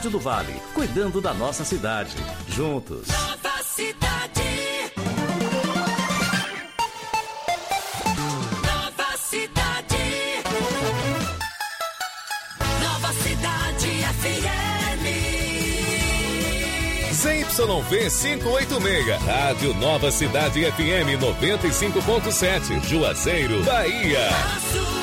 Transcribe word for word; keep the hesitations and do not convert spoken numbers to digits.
do Vale, cuidando da nossa cidade. Juntos. Nova Cidade. Nova Cidade. Nova Cidade F M. Z Y V quinhentos e oitenta e seis, Rádio Nova Cidade F M noventa e cinco ponto sete, Juazeiro, Bahia.